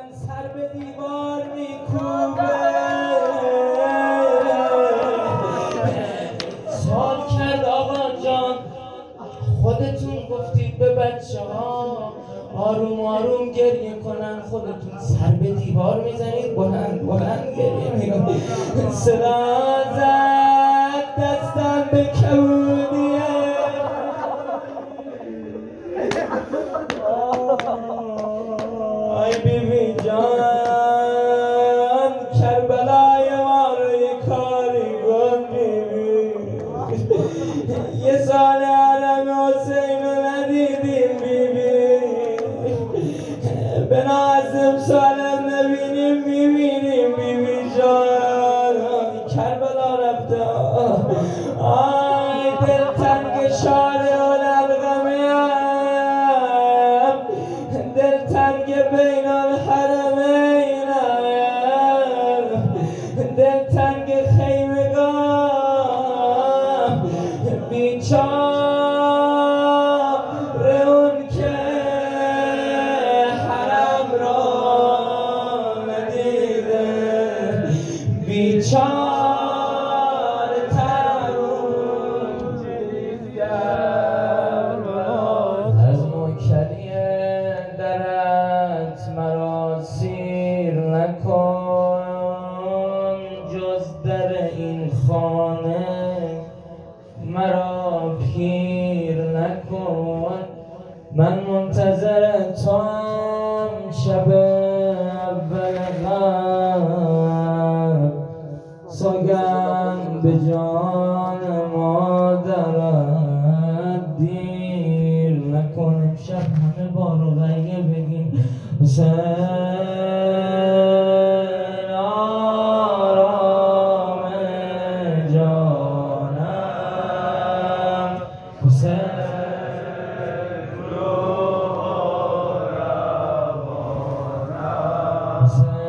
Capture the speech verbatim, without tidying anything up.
من سر به دیوار میکوبه سوال کرد آقا جان خودتون گفتید به بچه ها آروم آروم گریه کنن خودتون سر به دیوار میزنید بلند بلند گریه میکنید صدا زد دستم به کبودیه آی بی بی جان کربلای ما رو یه کاری کن بی بی یه سال حرم حسین رو ندیدیم بی بی به نازم سالم نبینیم میبینیم بی بی جان کربلا رفته آی دل تنگ شاره و للغمیم دل تنگ بین الحرمینم دل تنگ خیمگاه بیچاره اون که حرم را ندیده بیچاره تر اون از موکلی درت مرا سیر نکن جز در این خانه مرا پیر نکن من منتظر توام شب اول غم سوگند به جان مادرت دیر نکن امشب همه با رقیه بگیم حسین آرام جانم حسین روح و روانم حسین